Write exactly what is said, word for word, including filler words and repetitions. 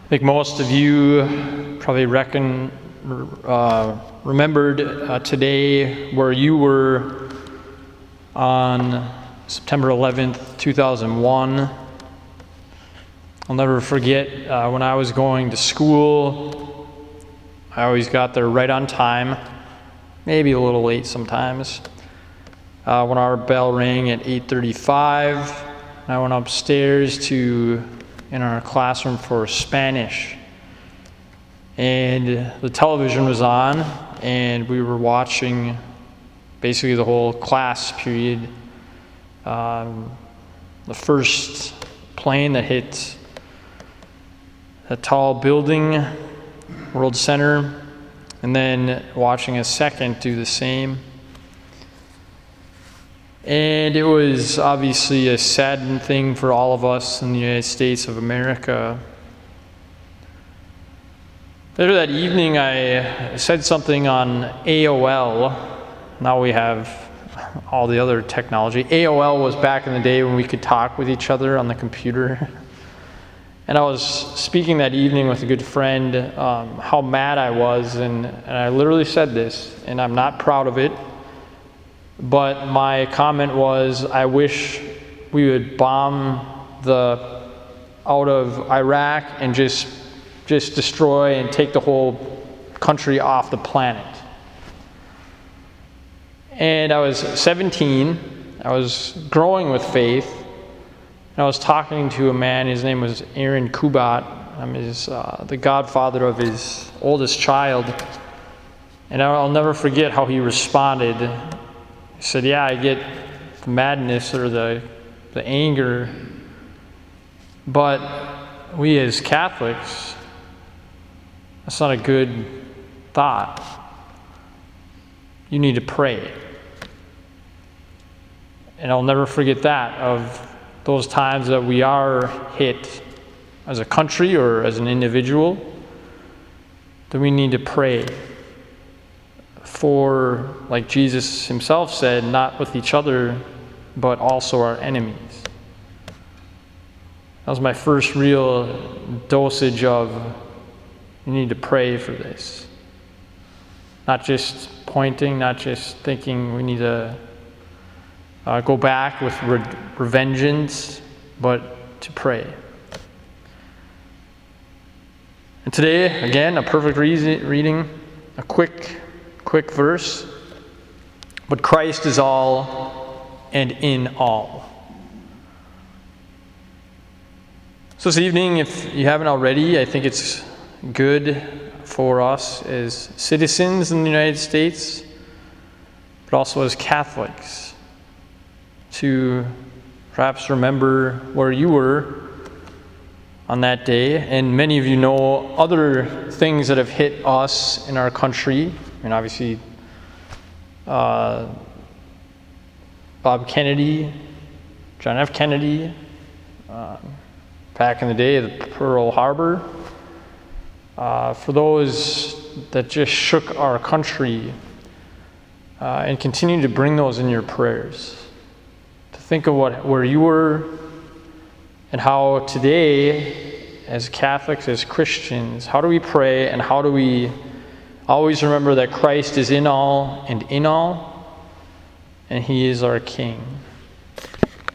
I think most of you probably reckon, uh, remembered uh, today where you were on September eleventh, two thousand one. I'll never forget uh, when I was going to school, I always got there right on time, maybe a little late sometimes. Uh, when our bell rang at eight thirty-five, I went upstairs to in our classroom for Spanish, and the television was on, and we were watching basically the whole class period. Um, the first plane that hit a tall building, World Center, and then watching a second do the same. And it was obviously a saddening thing for all of us in the United States of America. Later that evening, I said something on A O L. Now we have all the other technology. A O L was back in the day when we could talk with each other on the computer. And I was speaking that evening with a good friend um, how mad I was, and, and I literally said this, and I'm not proud of it. But my comment was, I wish we would bomb the out of Iraq and just just destroy and take the whole country off the planet. And I was seventeen. I was growing with faith. And I was talking to a man. His name was Aaron Kubat. I'm his uh, the godfather of his oldest child. And I'll never forget how he responded. He said, yeah, I get the madness or the the anger, but we as Catholics, that's not a good thought. You need to pray. And I'll never forget that, of those times that we are hit as a country or as an individual, that we need to pray. For, like Jesus himself said, not with each other, but also our enemies. That was my first real dosage of, you need to pray for this. Not just pointing, not just thinking we need to uh, go back with re- revengeance, but to pray. And today, again, a perfect re- reading, a quick Quick verse, but Christ is all and in all. So this evening, if you haven't already, I think it's good for us as citizens in the United States, but also as Catholics, to perhaps remember where you were on that day. And many of you know other things that have hit us in our country. I mean, obviously, uh, Bob Kennedy, John F. Kennedy, uh, back in the day, the Pearl Harbor. Uh, for those that just shook our country, uh, and continue to bring those in your prayers. To think of what where you were, and how today, as Catholics, as Christians, how do we pray, and how do we always remember that Christ is in all and in all, and He is our King.